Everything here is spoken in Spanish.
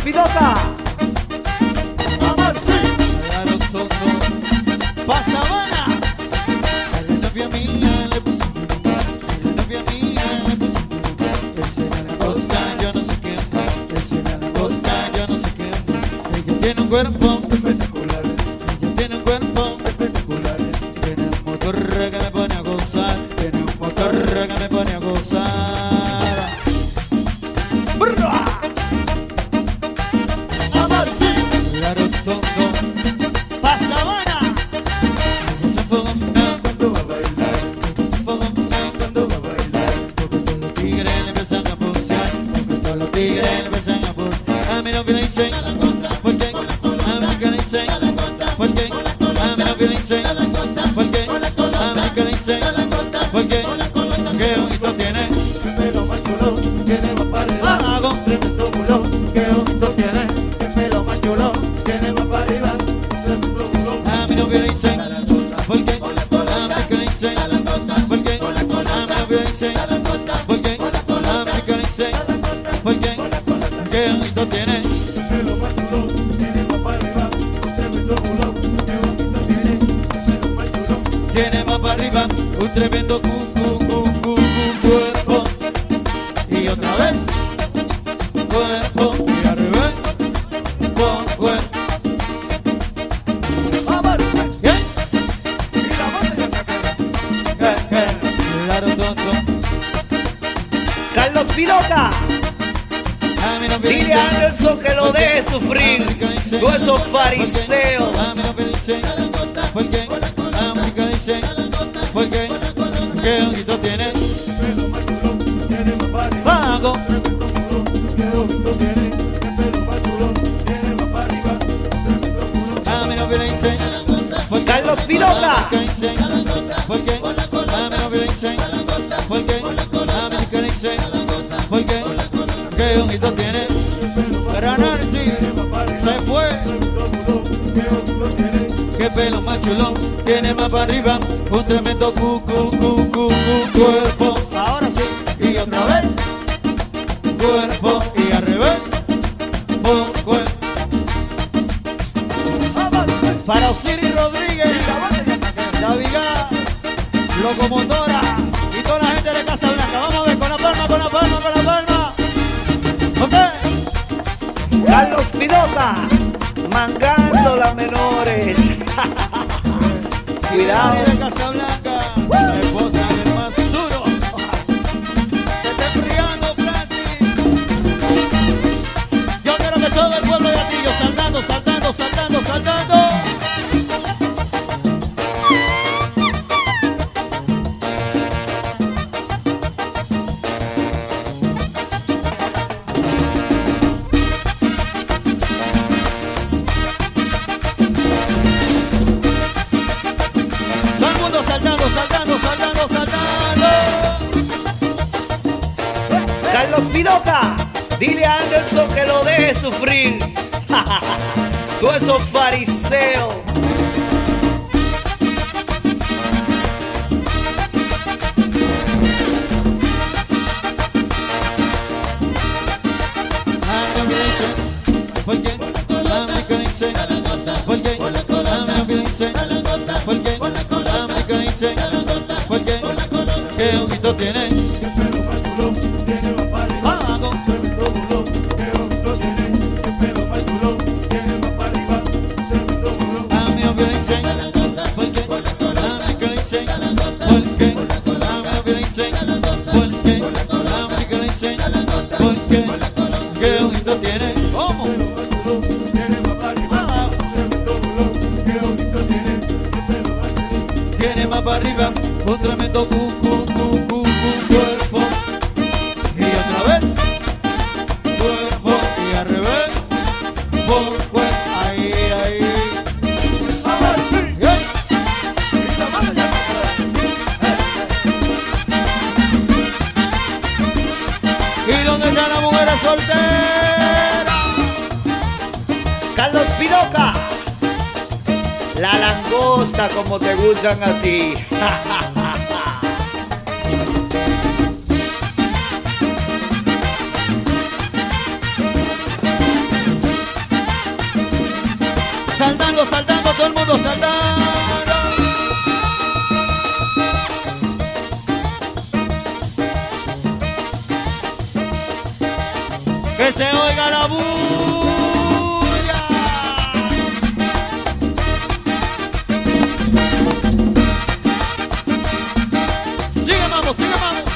Pidoca. Amor, sí. Claro, todo. Pasabana. A la novia mía le puse. A la novia mía le puse. Él será la costa, yo no sé quién. Él será la costa, yo no sé quién. Ella tiene un cuerpo espectacular. Ella tiene un cuerpo espectacular. Tiene un motor que me pone a gozar. Tiene un motor que me pone a gozar. ¡Brrra! Amor, sí. Claro, todo. Pasabana. Se fogona cuando va a bailar. Se fogona cuando va a bailar. Porque todos los tigres le empiezan a posear. Porque todos los tigres le empiezan a posear. A mí no me dicen ¿por qué? A mí no me dicen ¿por qué? A mí no me dicen ¿por qué? A mí no me dicen ¿por qué? Qué bonito tiene. Qué pelo más chulo. Tiene más pareja. Tremendo culo. Qué bonito tiene. Qué pelo más chulo. Tiene más para arriba. Tremendo culo. A mí no me dicen ¿por qué? A mí no me dicen ¿por qué? A mí no me dicen ¿por qué? A mí no me dicen ¿por qué? Qué bonito tiene. Qué pelo más chulo. Tiene más para arriba. Tremendo culo. Qué bonito tiene. Qué pelo más chulo. Tiene más para arriba. Un tremendo cuerpo. Y otra vez. Cuerpo y arriba, cuerpo. Bien. Claro, todo. Carlos Pidoca. A mí no me Dile a Anderson que lo deje sufrir. Tú esos fariseos. A mí no me dicen ¿por qué? A mí no me dicen ¿por qué? Qué bonito tiene. Pago. A mí no me dicen ¿por qué? Carlos Pidoca. ¿Por qué? A mí no me dicen ¿por qué? A mí no me dicen ¿por qué? Qué bonito tiene. Pero Nancy se fue. Qué pelo más chulo. Tiene más para arriba. Un tremendo cuerpo. Ahora sí. Y otra vez. Cuerpo y al revés. Cuerpo. Para Osiris Rodríguez, Daviga, Locomotora y toda la gente de Casa Blanca. Vamos a ver con la palma, con la palma, con la palma. José. Carlos Pidoca. Mangando las menores. Cuidado. De Casa Blanca, la esposa del más duro. Te está enfriando, Francis. Yo quiero que todo el pueblo de Atillo saltando, saltando, saltando, saltando. Todo el mundo saltando, saltando, saltando, saltando. Carlos Pidoca. Dile a Anderson que lo deje sufrir. Tú esos fariseos. ¿Por qué? A mí no me dicen ¿por qué? A mí no me dicen ¿por qué? A mí no me dicen ¿por qué? Qué bonito tiene. Pago. A mí no me dicen ¿por qué? A mí no me dicen ¿por qué? A mí no me dicen ¿por qué? A mí no me dicen ¿por qué? Qué bonito tiene. ¿Cómo? Tiene más para arriba, un tremendo cuerpo. Y otra vez, cuerpo y al revés, cuerpo. Ahí, ahí. ¿Y dónde están las mujeres solteras? Carlos Pidoca. La langosta como te gustan a ti. saltando, todo el mundo saltando. Que se oiga la bulla. Sigue, vamos, sigue, vamos.